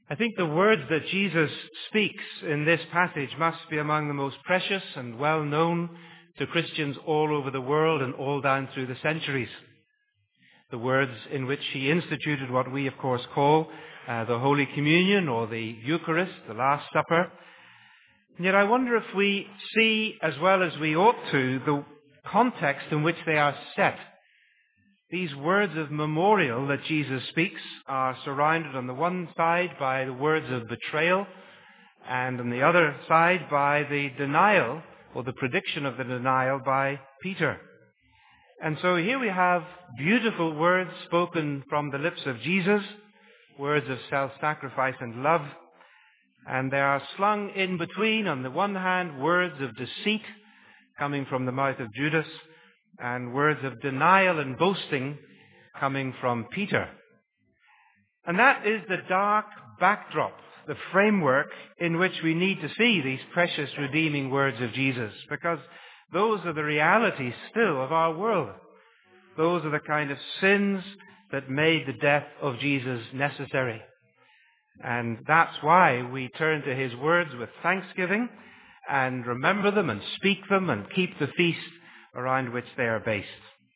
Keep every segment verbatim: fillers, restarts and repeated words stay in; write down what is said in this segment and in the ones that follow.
I think the words that Jesus speaks in this passage must be among the most precious and well known to Christians all over the world and all down through the centuries. The words in which he instituted what we of course call uh, the Holy Communion or the Eucharist, the Last Supper. And yet I wonder if we see, as well as we ought to, the context in which they are set. These words of memorial that Jesus speaks are surrounded on the one side by the words of betrayal and on the other side by the denial or the prediction of the denial by Peter. And so here we have beautiful words spoken from the lips of Jesus, words of self-sacrifice and love, and they are slung in between, on the one hand, words of deceit coming from the mouth of Judas, and words of denial and boasting coming from Peter. And that is the dark backdrop, the framework in which we need to see these precious redeeming words of Jesus, because those are the realities still of our world. Those are the kind of sins that made the death of Jesus necessary. And that's why we turn to his words with thanksgiving and remember them and speak them and keep the feast around which they are based.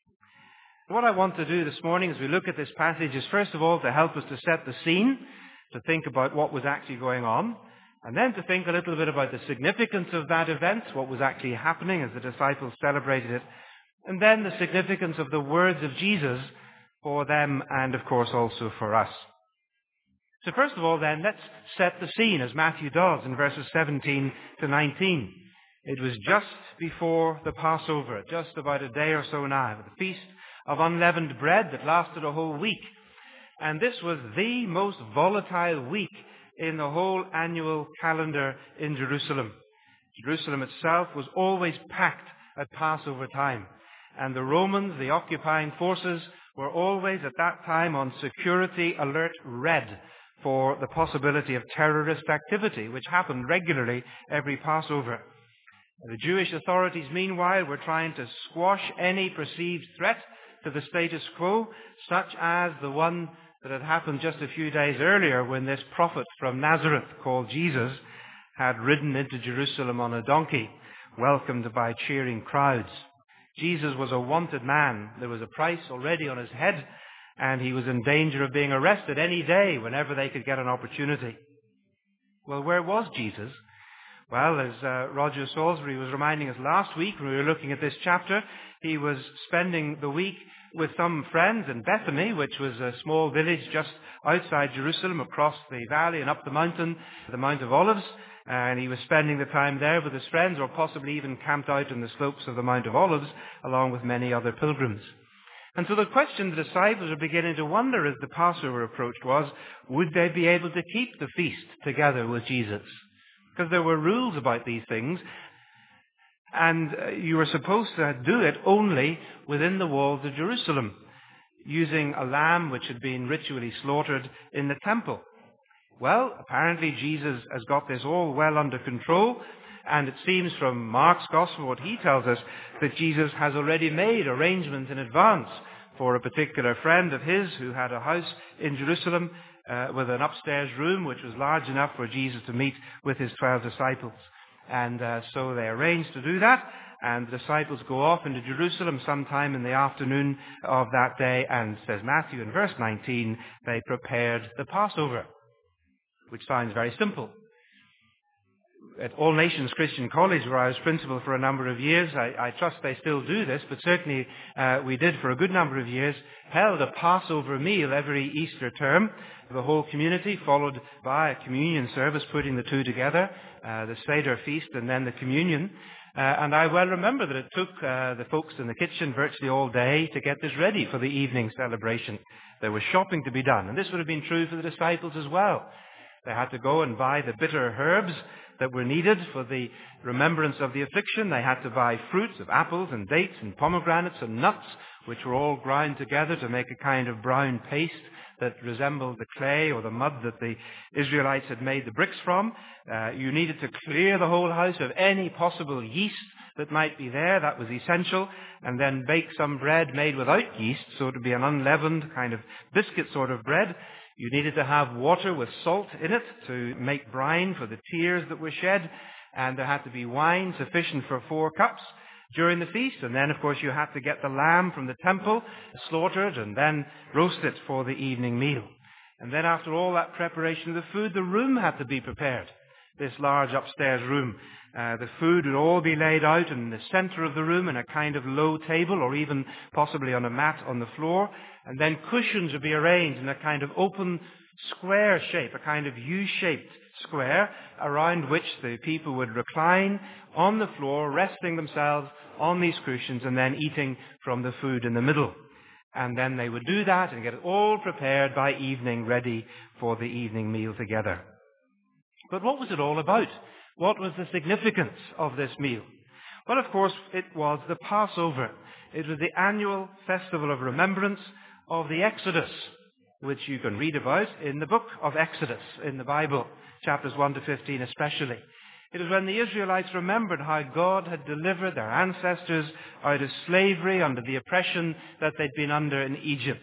What I want to do this morning as we look at this passage is first of all to help us to set the scene, to think about what was actually going on, and then to think a little bit about the significance of that event, what was actually happening as the disciples celebrated it, and then the significance of the words of Jesus for them and of course also for us. So first of all then, let's set the scene as Matthew does in verses seventeen to nineteen. It was just before the Passover, just about a day or so now, the Feast of Unleavened Bread that lasted a whole week. And this was the most volatile week in the whole annual calendar in Jerusalem. Jerusalem itself was always packed at Passover time. And the Romans, the occupying forces, were always at that time on security alert red for the possibility of terrorist activity, which happened regularly every Passover. The Jewish authorities, meanwhile, were trying to squash any perceived threat to the status quo, such as the one that had happened just a few days earlier when this prophet from Nazareth called Jesus had ridden into Jerusalem on a donkey, welcomed by cheering crowds. Jesus was a wanted man. There was a price already on his head, and he was in danger of being arrested any day whenever they could get an opportunity. Well, where was Jesus? Well, as uh, Roger Salisbury was reminding us last week when we were looking at this chapter, he was spending the week with some friends in Bethany, which was a small village just outside Jerusalem, across the valley and up the mountain, the Mount of Olives. And he was spending the time there with his friends, or possibly even camped out on the slopes of the Mount of Olives, along with many other pilgrims. And so the question the disciples were beginning to wonder as the Passover approached was, would they be able to keep the feast together with Jesus? Because there were rules about these things, and you were supposed to do it only within the walls of Jerusalem, using a lamb which had been ritually slaughtered in the temple. Well, apparently Jesus has got this all well under control, and it seems from Mark's Gospel, what he tells us, that Jesus has already made arrangements in advance for a particular friend of his who had a house in Jerusalem uh, with an upstairs room which was large enough for Jesus to meet with his twelve disciples. And uh, so they arranged to do that, and the disciples go off into Jerusalem sometime in the afternoon of that day, and says Matthew in verse nineteen, they prepared the Passover, which sounds very simple. At All Nations Christian College, where I was principal for a number of years, I, I trust they still do this, but certainly uh, we did for a good number of years, held a Passover meal every Easter term. The whole community, followed by a communion service, putting the two together, uh, the Seder feast and then the communion. Uh, and I well remember that it took uh, the folks in the kitchen virtually all day to get this ready for the evening celebration. There was shopping to be done, and this would have been true for the disciples as well. They had to go and buy the bitter herbs that were needed for the remembrance of the affliction. They had to buy fruits of apples and dates and pomegranates and nuts, which were all ground together to make a kind of brown paste that resembled the clay or the mud that the Israelites had made the bricks from. Uh, you needed to clear the whole house of any possible yeast that might be there. That was essential. And then bake some bread made without yeast, so it would be an unleavened kind of biscuit sort of bread. You needed to have water with salt in it to make brine for the tears that were shed, and there had to be wine sufficient for four cups during the feast. And then, of course, you had to get the lamb from the temple, slaughtered, and then roast it for the evening meal. And then after all that preparation of the food, the room had to be prepared. This large upstairs room. Uh, the food would all be laid out in the center of the room in a kind of low table, or even possibly on a mat on the floor. And then cushions would be arranged in a kind of open square shape, a kind of U-shaped square, around which the people would recline on the floor, resting themselves on these cushions and then eating from the food in the middle. And then they would do that and get it all prepared by evening, ready for the evening meal together. But what was it all about? What was the significance of this meal? Well, of course, it was the Passover. It was the annual festival of remembrance of the Exodus, which you can read about in the book of Exodus in the Bible, chapters one to fifteen especially. It was when the Israelites remembered how God had delivered their ancestors out of slavery under the oppression that they'd been under in Egypt.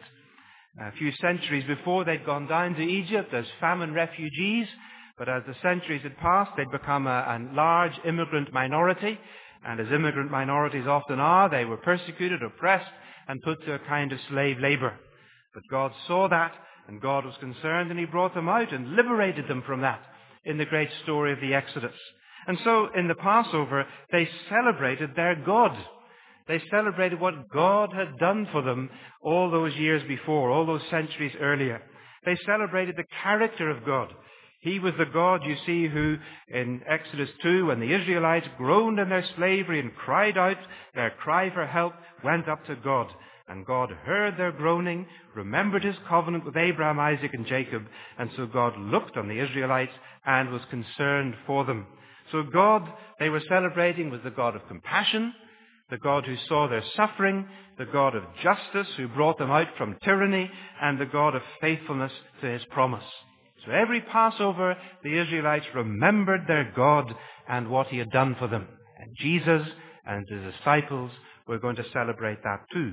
A few centuries before, they'd gone down to Egypt as famine refugees, but as the centuries had passed, they'd become a, a large immigrant minority, and as immigrant minorities often are, they were persecuted, oppressed, and put to a kind of slave labor. But God saw that, and God was concerned, and He brought them out and liberated them from that in the great story of the Exodus. And so in the Passover, they celebrated their God. They celebrated what God had done for them all those years before, all those centuries earlier. They celebrated the character of God. He was the God, you see, who in Exodus two, when the Israelites groaned in their slavery and cried out, their cry for help went up to God. And God heard their groaning, remembered His covenant with Abraham, Isaac, and Jacob. And so God looked on the Israelites and was concerned for them. So God, they were celebrating, was the God of compassion, the God who saw their suffering, the God of justice who brought them out from tyranny, and the God of faithfulness to His promise. So every Passover, the Israelites remembered their God and what He had done for them. And Jesus and His disciples were going to celebrate that too.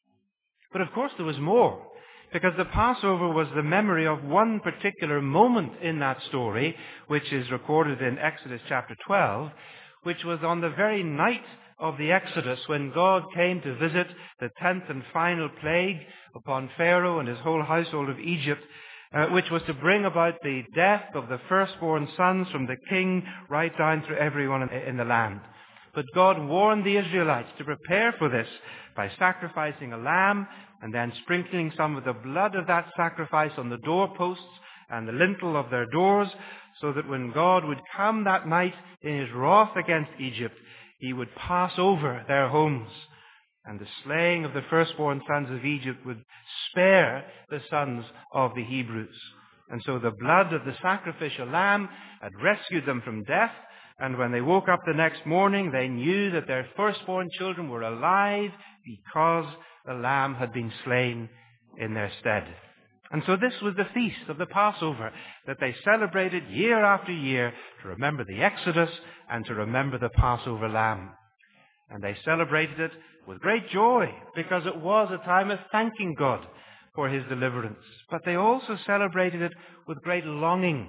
But of course there was more, because the Passover was the memory of one particular moment in that story, which is recorded in Exodus chapter twelve, which was on the very night of the Exodus when God came to visit the tenth and final plague upon Pharaoh and his whole household of Egypt, uh, which was to bring about the death of the firstborn sons from the king right down through everyone in, in the land. But God warned the Israelites to prepare for this by sacrificing a lamb and then sprinkling some of the blood of that sacrifice on the doorposts and the lintel of their doors, so that when God would come that night in His wrath against Egypt, He would pass over their homes. And the slaying of the firstborn sons of Egypt would spare the sons of the Hebrews. And so the blood of the sacrificial lamb had rescued them from death. And when they woke up the next morning, they knew that their firstborn children were alive because the lamb had been slain in their stead. And so this was the feast of the Passover that they celebrated year after year to remember the Exodus and to remember the Passover lamb. And they celebrated it with great joy because it was a time of thanking God for His deliverance. But they also celebrated it with great longing,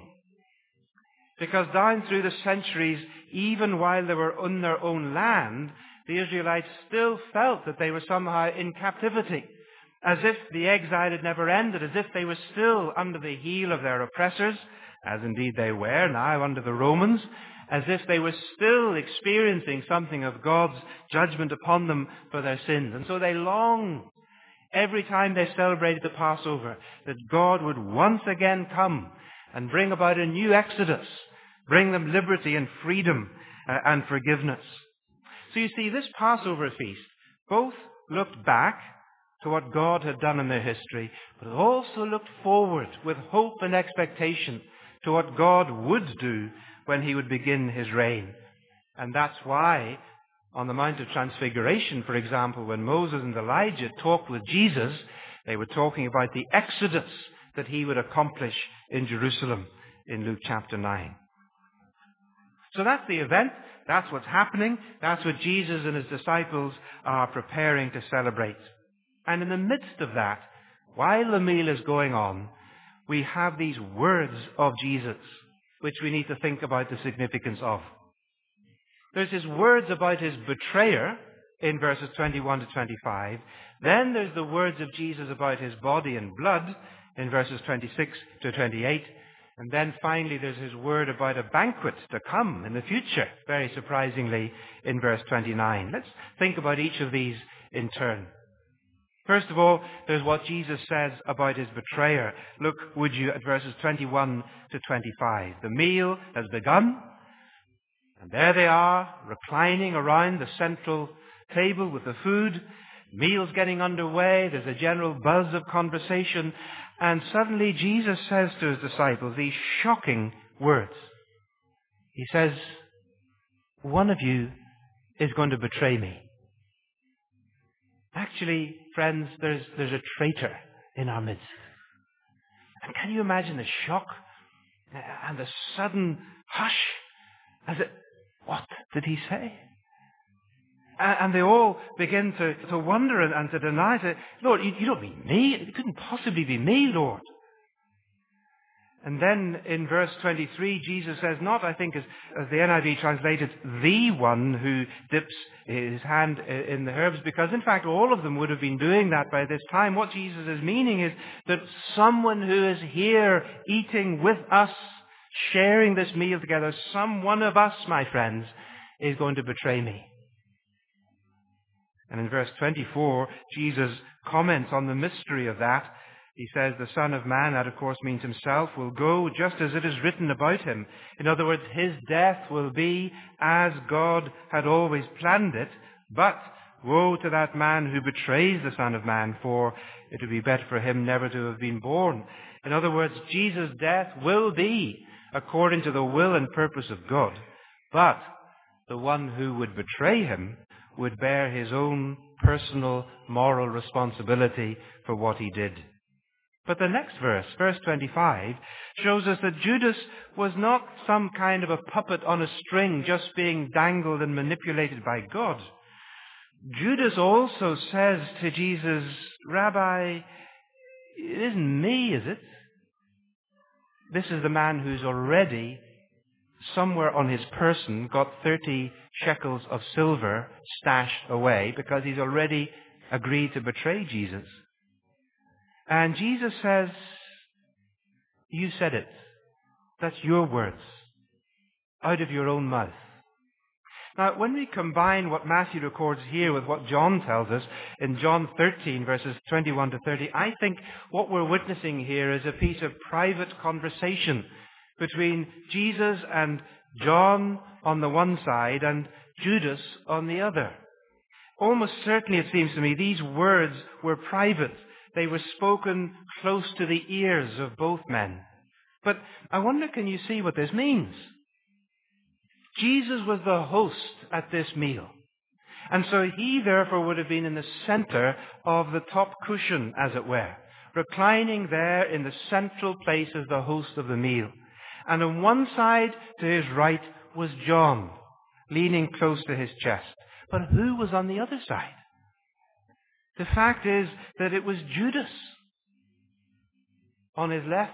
because down through the centuries, even while they were on their own land, the Israelites still felt that they were somehow in captivity, as if the exile had never ended, as if they were still under the heel of their oppressors, as indeed they were now under the Romans, as if they were still experiencing something of God's judgment upon them for their sins. And so they longed every time they celebrated the Passover that God would once again come and bring about a new Exodus, bring them liberty and freedom uh, and forgiveness. So you see, this Passover feast both looked back to what God had done in their history, but it also looked forward with hope and expectation to what God would do when He would begin His reign. And that's why on the Mount of Transfiguration, for example, when Moses and Elijah talked with Jesus, they were talking about the Exodus that He would accomplish in Jerusalem in Luke chapter nine. So that's the event. That's what's happening. That's what Jesus and His disciples are preparing to celebrate. And in the midst of that, while the meal is going on, we have these words of Jesus, which we need to think about the significance of. There's his words about his betrayer in verses twenty-one to twenty-five. Then there's the words of Jesus about his body and blood in verses twenty-six to twenty-eight. And then finally there's his word about a banquet to come in the future, very surprisingly, in verse twenty-nine. Let's think about each of these in turn. First of all, there's what Jesus says about his betrayer. Look, would you, at verses twenty-one to twenty-five. The meal has begun, and there they are, reclining around the central table with the food. Meal's getting underway. There's a general buzz of conversation. And suddenly Jesus says to his disciples these shocking words. He says, one of you is going to betray me. Actually, friends, there's, there's a traitor in our midst. And can you imagine the shock and the sudden hush as it, what did he say? And they all begin to, to wonder and, and to deny. Say, Lord, you, you don't mean me. It couldn't possibly be me, Lord. And then in verse twenty-three, Jesus says, not, I think, as, as the N I V translated, the one who dips his hand in the herbs, because in fact all of them would have been doing that by this time. What Jesus is meaning is that someone who is here eating with us, sharing this meal together, some one of us, my friends, is going to betray me. And in verse twenty-four, Jesus comments on the mystery of that. He says, the Son of Man, that of course means himself, will go just as it is written about him. In other words, his death will be as God had always planned it. But woe to that man who betrays the Son of Man, for it would be better for him never to have been born. In other words, Jesus' death will be according to the will and purpose of God. But the one who would betray him would bear his own personal moral responsibility for what he did. But the next verse, verse twenty-five, shows us that Judas was not some kind of a puppet on a string just being dangled and manipulated by God. Judas also says to Jesus, Rabbi, it isn't me, is it? This is the man who's already somewhere on his person got thirty shekels of silver stashed away because he's already agreed to betray Jesus. And Jesus says, you said it. That's your words, out of your own mouth. Now, when we combine what Matthew records here with what John tells us in John thirteen, verses twenty-one to thirty, I think what we're witnessing here is a piece of private conversation between Jesus and John on the one side and Judas on the other. Almost certainly, it seems to me, these words were private. They were spoken close to the ears of both men. But I wonder, can you see what this means? Jesus was the host at this meal. And so he therefore would have been in the center of the top cushion, as it were, reclining there in the central place as the host of the meal. And on one side, to his right, was John, leaning close to his chest. But who was on the other side? The fact is that it was Judas on his left.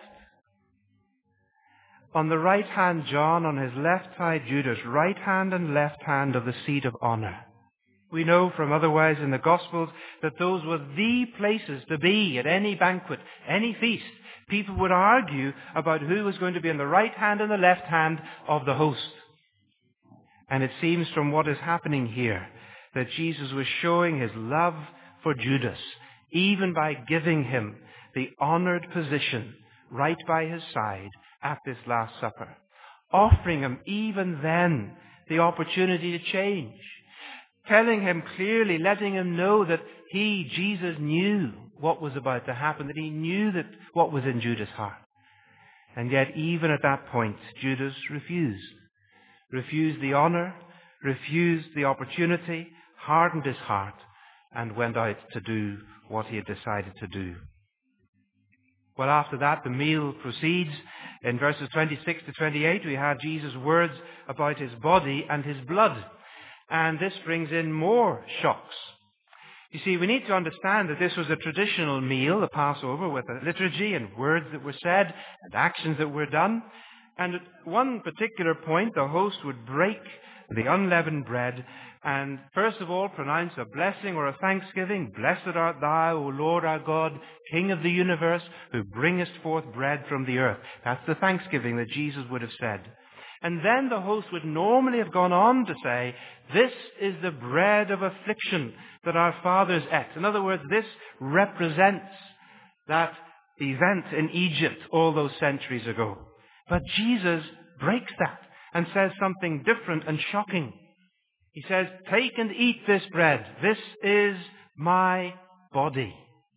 On the right hand, John, on his left side, Judas, right hand and left hand of the seat of honor. We know from otherwise in the Gospels that those were the places to be at any banquet, any feast. People would argue about who was going to be on the right hand and the left hand of the host. And it seems from what is happening here that Jesus was showing his love for Judas, even by giving him the honored position right by his side at this Last Supper, offering him even then the opportunity to change, telling him clearly, letting him know that he, Jesus, knew what was about to happen, that he knew that what was in Judas' heart. And yet, even at that point, Judas refused. Refused the honor, refused the opportunity, hardened his heart, and went out to do what he had decided to do. Well, after that, the meal proceeds. In verses twenty-six to twenty-eight, we have Jesus' words about his body and his blood. And this brings in more shocks. You see, we need to understand that this was a traditional meal, the Passover, with a liturgy and words that were said and actions that were done. And at one particular point, the host would break the unleavened bread and first of all pronounce a blessing or a thanksgiving. Blessed art thou, O Lord our God, King of the universe, who bringest forth bread from the earth. That's the thanksgiving that Jesus would have said. And then the host would normally have gone on to say, this is the bread of affliction that our fathers ate. In other words, this represents that event in Egypt all those centuries ago. But Jesus breaks that and says something different and shocking. He says, take and eat this bread. This is my body.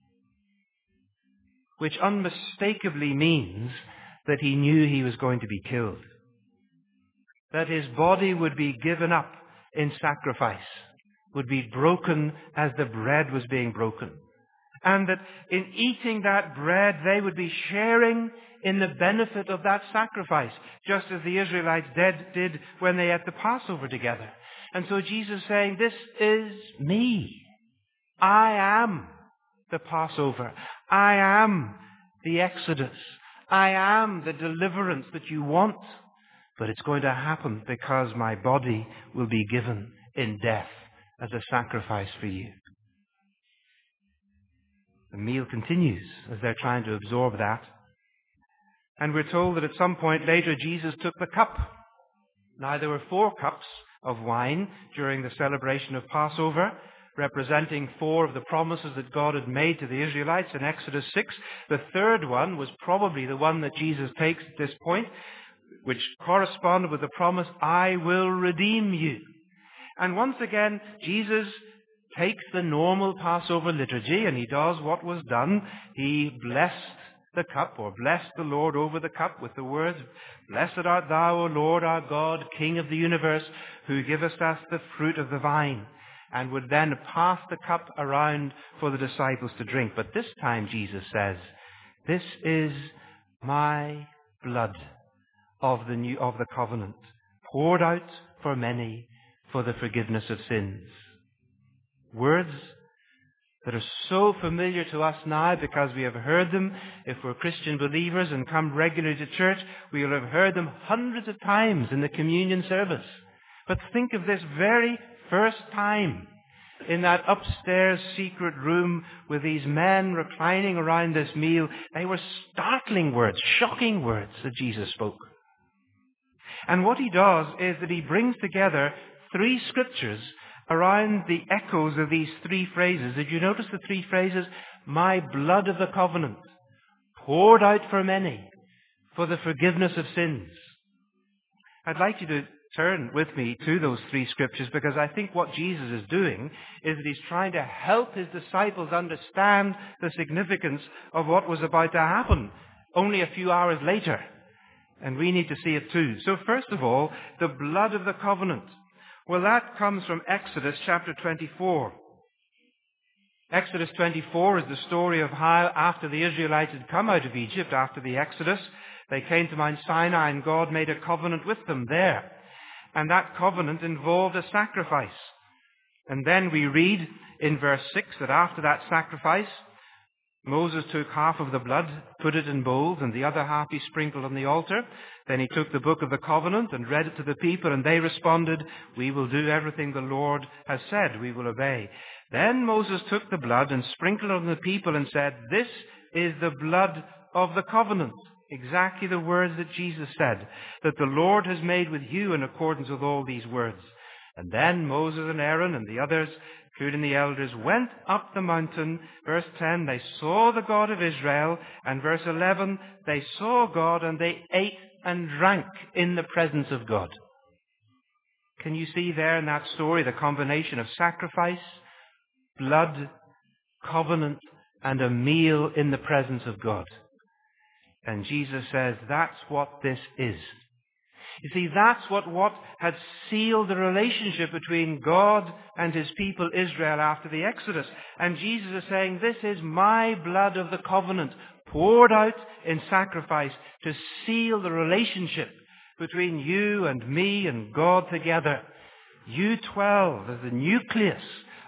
Which unmistakably means that he knew he was going to be killed. That his body would be given up in sacrifice, would be broken as the bread was being broken. And that in eating that bread, they would be sharing in the benefit of that sacrifice, just as the Israelites did, did when they ate the Passover together. And so Jesus is saying, this is me. I am the Passover. I am the Exodus. I am the deliverance that you want. But it's going to happen because my body will be given in death as a sacrifice for you. The meal continues as they're trying to absorb that. And we're told that at some point later Jesus took the cup. Now there were four cups of wine during the celebration of Passover, representing four of the promises that God had made to the Israelites in Exodus six. The third one was probably the one that Jesus takes at this point, which corresponded with the promise, I will redeem you. And once again, Jesus takes the normal Passover liturgy and he does what was done. He blessed the cup, or blessed the Lord over the cup with the words, Blessed art thou, O Lord our God, King of the universe, who givest us the fruit of the vine. And would then pass the cup around for the disciples to drink. But this time Jesus says, this is my blood of the new, of the covenant, poured out for many for the forgiveness of sins. Words that are so familiar to us now because we have heard them. If we're Christian believers and come regularly to church, we will have heard them hundreds of times in the communion service. But think of this very first time in that upstairs secret room with these men reclining around this meal. They were startling words, shocking words that Jesus spoke. And what he does is that he brings together three scriptures around the echoes of these three phrases. Did you notice the three phrases? My blood of the covenant, poured out for many, for the forgiveness of sins. I'd like you to turn with me to those three scriptures because I think what Jesus is doing is that he's trying to help his disciples understand the significance of what was about to happen only a few hours later. And we need to see it too. So first of all, the blood of the covenant. Well, that comes from Exodus chapter twenty-four. Exodus twenty-four is the story of how after the Israelites had come out of Egypt, after the Exodus, they came to Mount Sinai and God made a covenant with them there. And that covenant involved a sacrifice. And then we read in verse six that after that sacrifice, Moses took half of the blood, put it in bowls, and the other half he sprinkled on the altar. Then he took the book of the covenant and read it to the people, and they responded, we will do everything the Lord has said, we will obey. Then Moses took the blood and sprinkled it on the people and said, this is the blood of the covenant. Exactly the words that Jesus said, that the Lord has made with you in accordance with all these words. And then Moses and Aaron and the others, including the elders, went up the mountain. Verse ten, they saw the God of Israel. And verse eleven, they saw God and they ate and drank in the presence of God. Can you see there in that story the combination of sacrifice, blood, covenant, and a meal in the presence of God? And Jesus says, that's what this is. You see, that's what, what had sealed the relationship between God and his people Israel after the Exodus. And Jesus is saying, this is my blood of the covenant, poured out in sacrifice to seal the relationship between you and me and God together. You twelve as the nucleus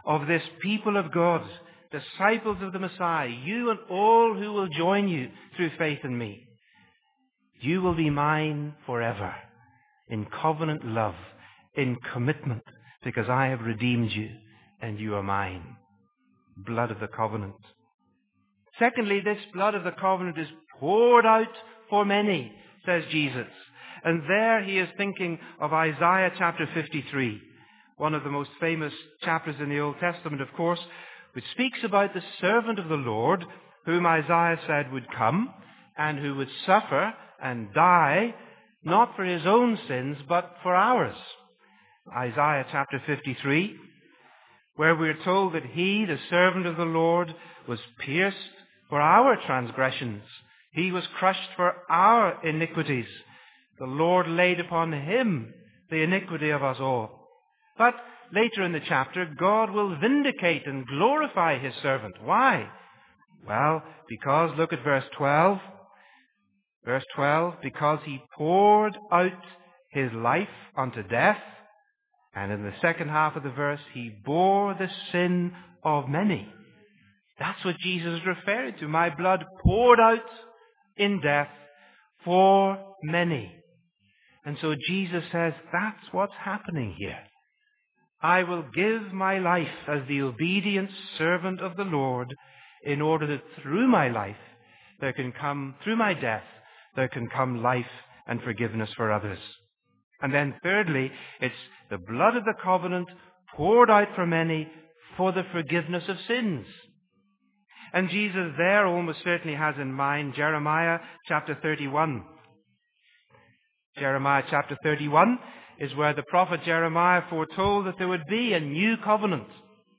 of this people of God, disciples of the Messiah, you and all who will join you through faith in me. You will be mine forever, in covenant love, in commitment, because I have redeemed you and you are mine. Blood of the covenant. Secondly, this blood of the covenant is poured out for many, says Jesus. And there he is thinking of Isaiah chapter fifty-three, one of the most famous chapters in the Old Testament, of course, which speaks about the servant of the Lord, whom Isaiah said would come, and who would suffer and die, not for his own sins, but for ours. Isaiah chapter fifty-three, where we are told that he, the servant of the Lord, was pierced for our transgressions. He was crushed for our iniquities. The Lord laid upon him the iniquity of us all. But later in the chapter, God will vindicate and glorify his servant. Why? Well, because, look at verse twelve. Verse twelve, because he poured out his life unto death. And in the second half of the verse, he bore the sin of many. That's what Jesus is referring to. My blood poured out in death for many. And so Jesus says, that's what's happening here. I will give my life as the obedient servant of the Lord in order that through my life there can come, through my death, there can come life and forgiveness for others. And then thirdly, it's the blood of the covenant poured out for many for the forgiveness of sins. And Jesus there almost certainly has in mind Jeremiah chapter thirty-one. Jeremiah chapter thirty-one is where the prophet Jeremiah foretold that there would be a new covenant.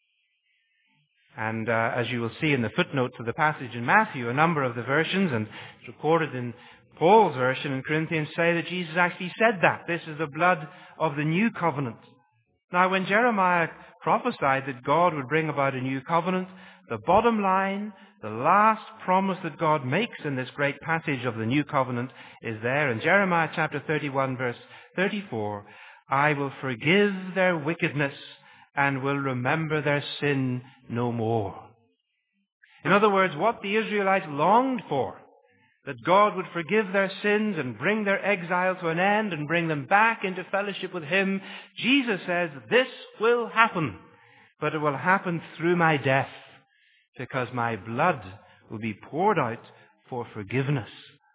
And uh, as you will see in the footnote to the passage in Matthew, a number of the versions, and it's recorded in Paul's version in Corinthians, say that Jesus actually said that. This is the blood of the new covenant. Now, when Jeremiah prophesied that God would bring about a new covenant, the bottom line, the last promise that God makes in this great passage of the new covenant is there in Jeremiah chapter thirty-one, verse thirty-four. I will forgive their wickedness and will remember their sin no more. In other words, what the Israelites longed for, that God would forgive their sins and bring their exile to an end and bring them back into fellowship with him, Jesus says, this will happen, but it will happen through my death, because my blood will be poured out for forgiveness.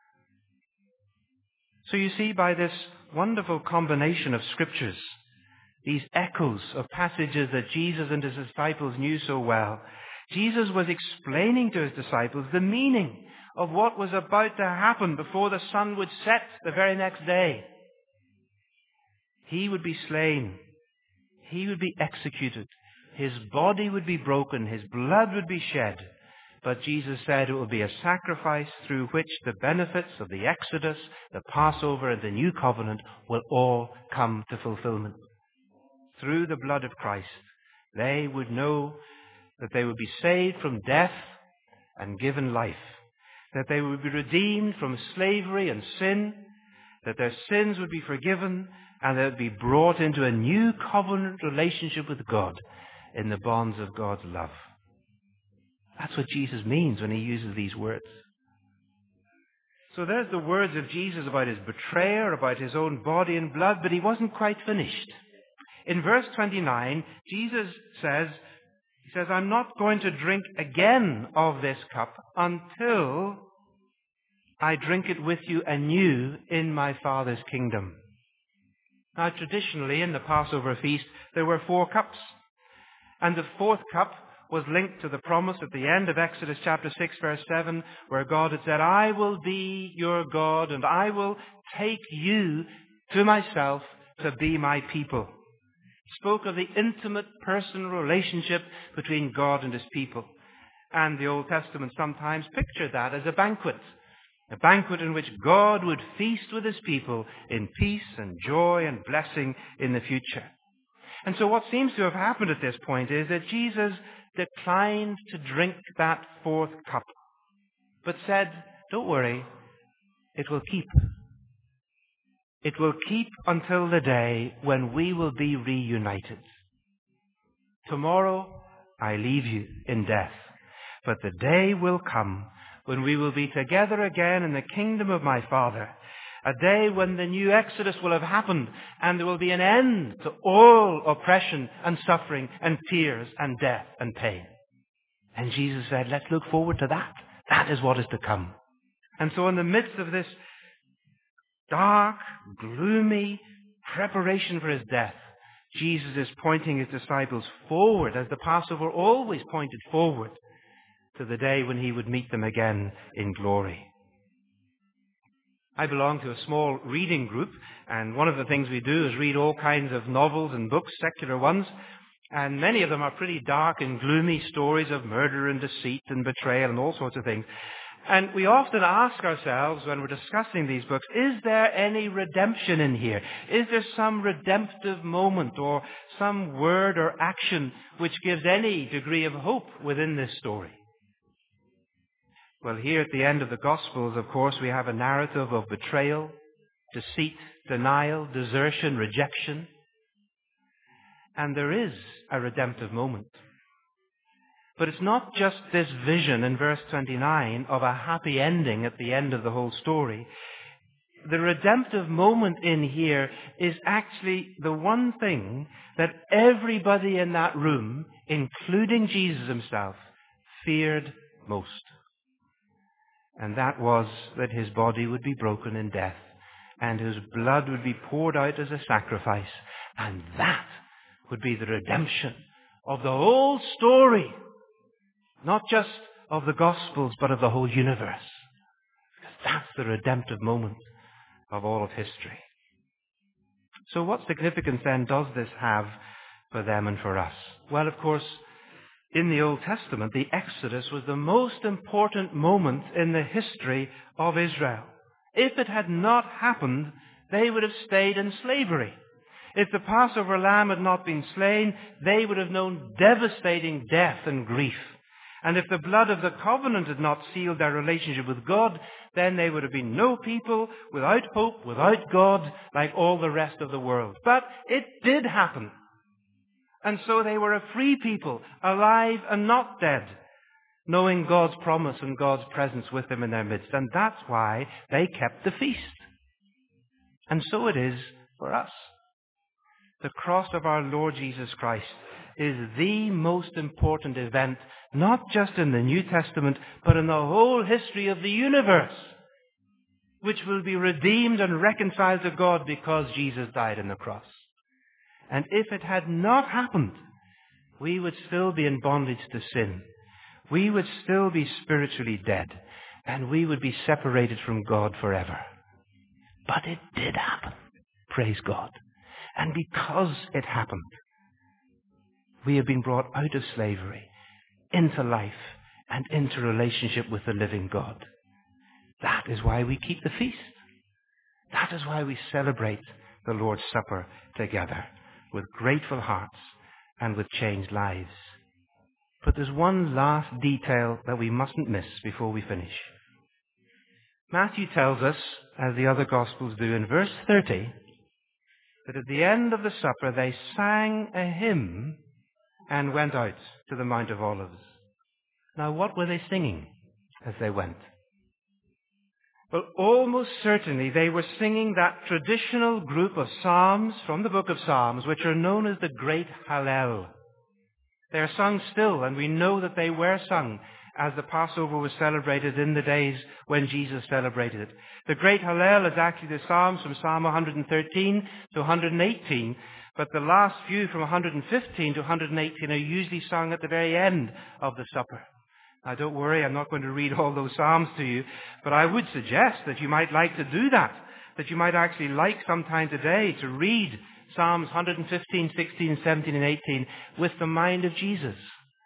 So you see, by this wonderful combination of scriptures, these echoes of passages that Jesus and his disciples knew so well, Jesus was explaining to his disciples the meaning of what was about to happen before the sun would set the very next day. He would be slain. He would be executed. His body would be broken. His blood would be shed. But Jesus said it will be a sacrifice through which the benefits of the Exodus, the Passover, and the New Covenant will all come to fulfillment. Through the blood of Christ, they would know that they would be saved from death and given life, that they would be redeemed from slavery and sin, that their sins would be forgiven, and they would be brought into a new covenant relationship with God in the bonds of God's love. That's what Jesus means when he uses these words. So there's the words of Jesus about his betrayer, about his own body and blood, but he wasn't quite finished. In verse twenty-nine, Jesus says, he says, I'm not going to drink again of this cup until I drink it with you anew in my Father's kingdom. Now, traditionally, in the Passover feast, there were four cups. And the fourth cup was linked to the promise at the end of Exodus chapter six, verse seven, where God had said, I will be your God, and I will take you to myself to be my people. Spoke of the intimate personal relationship between God and his people. And the Old Testament sometimes pictured that as a banquet. A banquet in which God would feast with his people in peace and joy and blessing in the future. And so what seems to have happened at this point is that Jesus declined to drink that fourth cup, but said, don't worry, it will keep. It will keep until the day when we will be reunited. Tomorrow I leave you in death, but the day will come when we will be together again in the kingdom of my Father, a day when the new Exodus will have happened and there will be an end to all oppression and suffering and tears and death and pain. And Jesus said, let's look forward to that. That is what is to come. And so in the midst of this dark, gloomy preparation for his death, Jesus is pointing his disciples forward, as the Passover always pointed forward, to the day when he would meet them again in glory. I belong to a small reading group, and one of the things we do is read all kinds of novels and books, secular ones, and many of them are pretty dark and gloomy stories of murder and deceit and betrayal and all sorts of things. And we often ask ourselves when we're discussing these books, is there any redemption in here? Is there some redemptive moment or some word or action which gives any degree of hope within this story? Well, here at the end of the Gospels, of course, we have a narrative of betrayal, deceit, denial, desertion, rejection. And there is a redemptive moment. But it's not just this vision in verse twenty-nine of a happy ending at the end of the whole story. The redemptive moment in here is actually the one thing that everybody in that room, including Jesus himself, feared most. And that was that his body would be broken in death and his blood would be poured out as a sacrifice. And that would be the redemption of the whole story. Not just of the Gospels, but of the whole universe. Because that's the redemptive moment of all of history. So what significance then does this have for them and for us? Well, of course, in the Old Testament, the Exodus was the most important moment in the history of Israel. If it had not happened, they would have stayed in slavery. If the Passover lamb had not been slain, they would have known devastating death and grief. And if the blood of the covenant had not sealed their relationship with God, then they would have been no people, without hope, without God, like all the rest of the world. But it did happen. And so they were a free people, alive and not dead, knowing God's promise and God's presence with them in their midst. And that's why they kept the feast. And so it is for us. The cross of our Lord Jesus Christ is the most important event, not just in the New Testament, but in the whole history of the universe, which will be redeemed and reconciled to God because Jesus died on the cross. And if it had not happened, we would still be in bondage to sin. We would still be spiritually dead, and we would be separated from God forever. But it did happen. Praise God. And because it happened, we have been brought out of slavery into life and into relationship with the living God. That is why we keep the feast. That is why we celebrate the Lord's Supper together with grateful hearts and with changed lives. But there's one last detail that we mustn't miss before we finish. Matthew tells us, as the other Gospels do in verse thirty, that at the end of the supper they sang a hymn and went out to the Mount of Olives. Now, what were they singing as they went? Well, almost certainly they were singing that traditional group of psalms from the book of Psalms, which are known as the Great Hallel. They are sung still, and we know that they were sung as the Passover was celebrated in the days when Jesus celebrated it. The Great Hallel is actually the Psalms from Psalm one hundred thirteen to one hundred eighteen, but the last few from one hundred fifteen to one hundred eighteen are usually sung at the very end of the supper. Now, don't worry, I'm not going to read all those Psalms to you, but I would suggest that you might like to do that, that you might actually like sometime today to read Psalms one hundred fifteen, sixteen, seventeen, and eighteen with the mind of Jesus.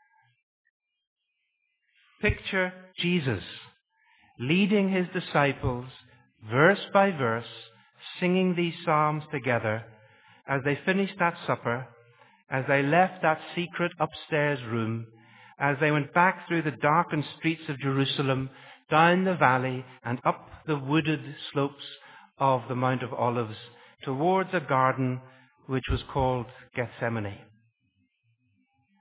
Picture Jesus leading his disciples verse by verse, singing these psalms together as they finished that supper, as they left that secret upstairs room, as they went back through the darkened streets of Jerusalem, down the valley and up the wooded slopes of the Mount of Olives towards a garden which was called Gethsemane.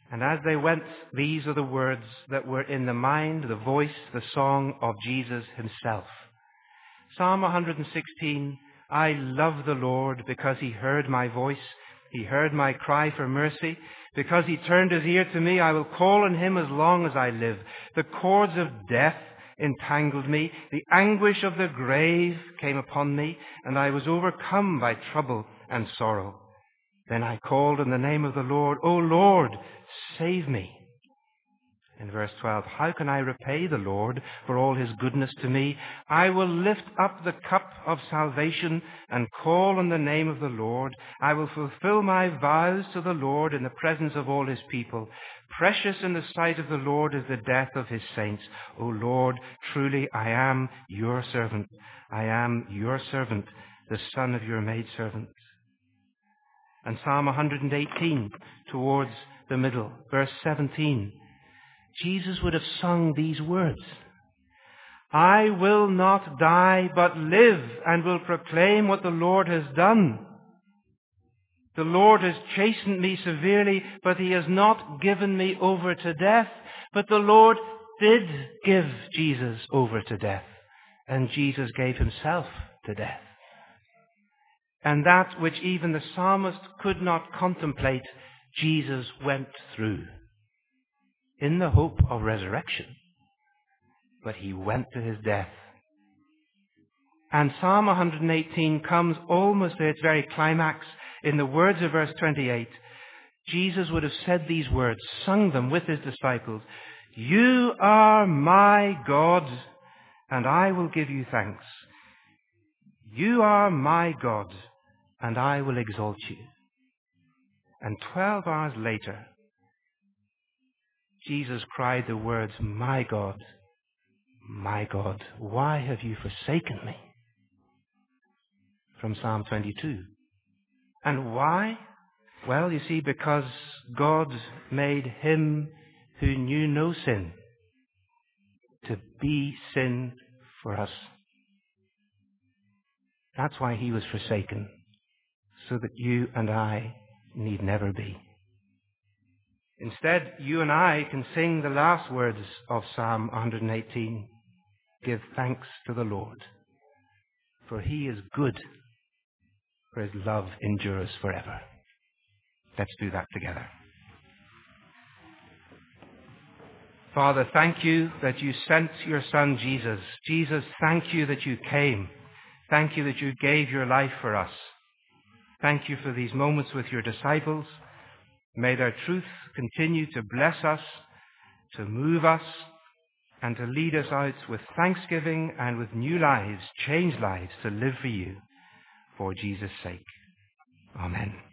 And as they went, these are the words that were in the mind, the voice, the song of Jesus himself. Psalm one sixteen, I love the Lord because he heard my voice. He heard my cry for mercy. Because he turned his ear to me, I will call on him as long as I live. The cords of death entangled me. The anguish of the grave came upon me, and I was overcome by trouble and sorrow. Then I called on the name of the Lord. O Lord, save me. In verse twelve, how can I repay the Lord for all his goodness to me? I will lift up the cup of salvation and call on the name of the Lord. I will fulfill my vows to the Lord in the presence of all his people. Precious in the sight of the Lord is the death of his saints. O Lord, truly I am your servant. I am your servant, the son of your maidservant. And Psalm one eighteen, towards the middle, verse seventeen, Jesus would have sung these words. I will not die, but live, and will proclaim what the Lord has done. The Lord has chastened me severely, but he has not given me over to death. But the Lord did give Jesus over to death, and Jesus gave himself to death. And that which even the psalmist could not contemplate, Jesus went through, in the hope of resurrection. But he went to his death. And Psalm one eighteen comes almost to its very climax in the words of verse twenty-eight. Jesus would have said these words, sung them with his disciples. You are my God, and I will give you thanks. You are my God, and I will exalt you. And twelve hours later, Jesus cried the words, my God, my God, why have you forsaken me? From Psalm twenty-two. And why? Well, you see, because God made him who knew no sin to be sin for us. That's why he was forsaken, so that you and I need never be. Instead, you and I can sing the last words of Psalm one eighteen. Give thanks to the Lord, for he is good, for his love endures forever. Let's do that together. Father, thank you that you sent your Son Jesus. Jesus, thank you that you came. Thank you that you gave your life for us. Thank you for these moments with your disciples. May their truth continue to bless us, to move us, and to lead us out with thanksgiving and with new lives, changed lives, to live for you, for Jesus' sake. Amen.